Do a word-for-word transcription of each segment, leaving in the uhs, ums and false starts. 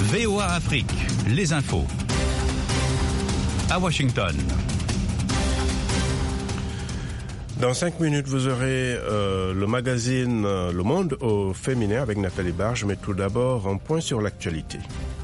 V O A Afrique, les infos. À Washington. Dans cinq minutes, vous aurez euh, le magazine euh, Le Monde au féminin avec Nathalie Barge, mais tout d'abord, un point sur l'actualité.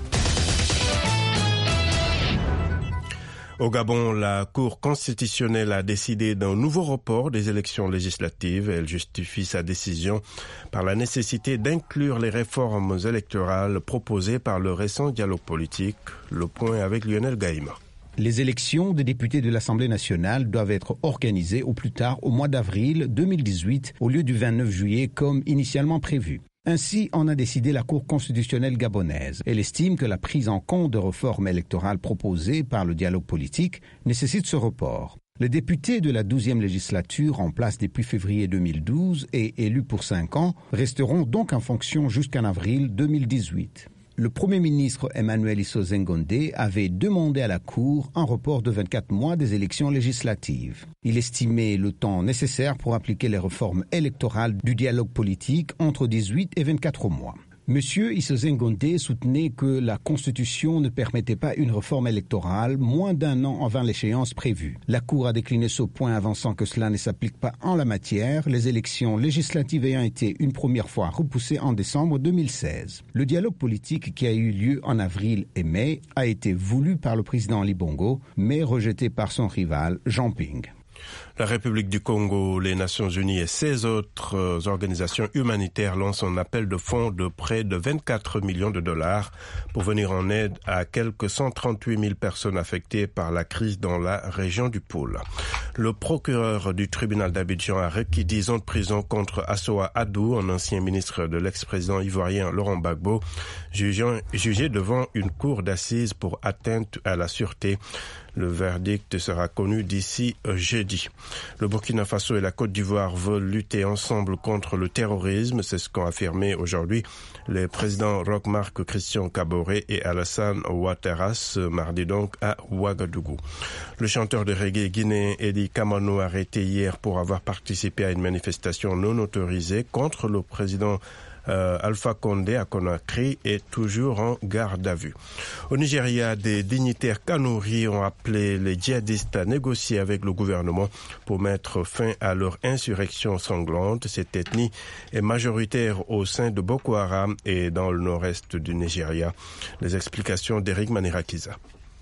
Au Gabon, la Cour constitutionnelle a décidé d'un nouveau report des élections législatives. Elle justifie sa décision par la nécessité d'inclure les réformes électorales proposées par le récent dialogue politique. Le point avec Lionel Gaïma. Les élections des députés de l'Assemblée nationale doivent être organisées au plus tard au mois d'avril deux mille dix-huit au lieu du vingt-neuf juillet comme initialement prévu. Ainsi en a décidé la Cour constitutionnelle gabonaise. Elle estime que la prise en compte de réformes électorales proposées par le dialogue politique nécessite ce report. Les députés de la douzième législature en place depuis février deux mille douze et élus pour cinq ans resteront donc en fonction jusqu'en avril deux mille dix-huit. Le Premier ministre Emmanuel Isoze Ngondé avait demandé à la Cour un report de vingt-quatre mois des élections législatives. Il estimait le temps nécessaire pour appliquer les réformes électorales du dialogue politique entre dix-huit et vingt-quatre mois. Monsieur Isoze Ngondé soutenait que la Constitution ne permettait pas une réforme électorale moins d'un an avant l'échéance prévue. La Cour a décliné ce point avançant que cela ne s'applique pas en la matière, les élections législatives ayant été une première fois repoussées en décembre deux mille seize. Le dialogue politique qui a eu lieu en avril et mai a été voulu par le président Ali Bongo, mais rejeté par son rival Jean Ping. La République du Congo, les Nations Unies et seize autres organisations humanitaires lancent un appel de fonds de près de vingt-quatre millions de dollars pour venir en aide à quelques cent trente-huit mille personnes affectées par la crise dans la région du Pôle. Le procureur du tribunal d'Abidjan a requis dix ans de prison contre Assoa Adou, un ancien ministre de l'ex-président ivoirien Laurent Gbagbo, jugé devant une cour d'assises pour atteinte à la sûreté. Le verdict sera connu d'ici jeudi. Le Burkina Faso et la Côte d'Ivoire veulent lutter ensemble contre le terrorisme. C'est ce qu'ont affirmé aujourd'hui les présidents Roch-Marc Christian Kaboré et Alassane Ouattara ce mardi donc à Ouagadougou. Le chanteur de reggae guinéen Eddie Kamano, arrêté hier pour avoir participé à une manifestation non autorisée contre le président Euh, Alpha Condé à Conakry est toujours en garde à vue. Au Nigeria, des dignitaires Kanuri ont appelé les djihadistes à négocier avec le gouvernement pour mettre fin à leur insurrection sanglante. Cette ethnie est majoritaire au sein de Boko Haram et dans le nord-est du Nigeria. Les explications d'Eric Manirakiza.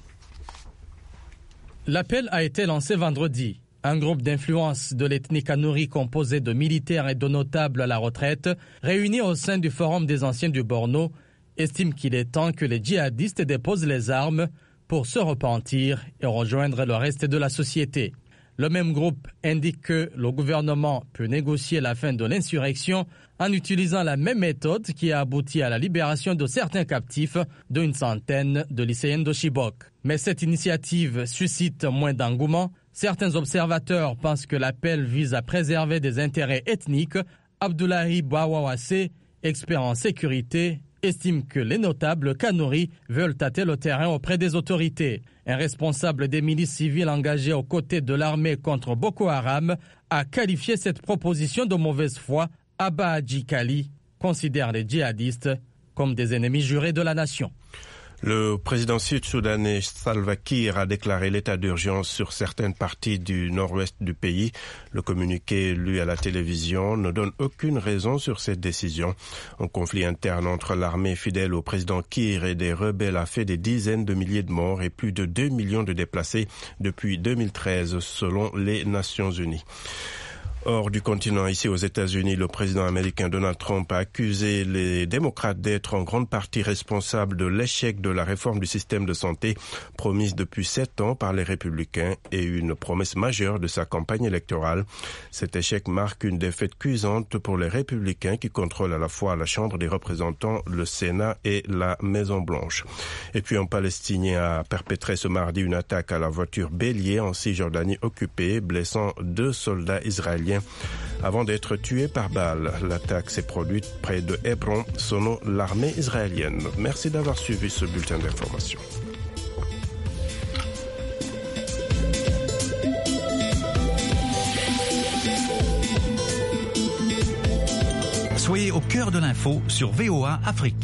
L'appel a été lancé vendredi. Un groupe d'influence de l'ethnie Kanuri composé de militaires et de notables à la retraite, réunis au sein du Forum des Anciens du Borno, estime qu'il est temps que les djihadistes déposent les armes pour se repentir et rejoindre le reste de la société. Le même groupe indique que le gouvernement peut négocier la fin de l'insurrection en utilisant la même méthode qui a abouti à la libération de certains captifs d'une centaine de lycéennes de Chibok. Mais cette initiative suscite moins d'engouement. Certains observateurs pensent que l'appel vise à préserver des intérêts ethniques. Abdoulaye Bouawawase, expert en sécurité, estime que les notables Kanuri veulent tâter le terrain auprès des autorités. Un responsable des milices civiles engagées aux côtés de l'armée contre Boko Haram a qualifié cette proposition de mauvaise foi. Abba Adjikali considère les djihadistes comme des ennemis jurés de la nation. Le président sud-soudanais Salva Kiir a déclaré l'état d'urgence sur certaines parties du nord-ouest du pays. Le communiqué lu à la télévision ne donne aucune raison sur cette décision. Un conflit interne entre l'armée fidèle au président Kiir et des rebelles a fait des dizaines de milliers de morts et plus de deux millions de déplacés depuis deux mille treize, selon les Nations Unies. Hors du continent, ici aux États-Unis, le président américain Donald Trump a accusé les démocrates d'être en grande partie responsables de l'échec de la réforme du système de santé promise depuis sept ans par les républicains et une promesse majeure de sa campagne électorale. Cet échec marque une défaite cuisante pour les républicains qui contrôlent à la fois la Chambre des représentants, le Sénat et la Maison-Blanche. Et puis un Palestinien a perpétré ce mardi une attaque à la voiture bélier en Cisjordanie occupée, blessant deux soldats israéliens avant d'être tué par balle. L'attaque s'est produite près de Hébron, selon l'armée israélienne. Merci d'avoir suivi ce bulletin d'information. Soyez au cœur de l'info sur V O A Afrique.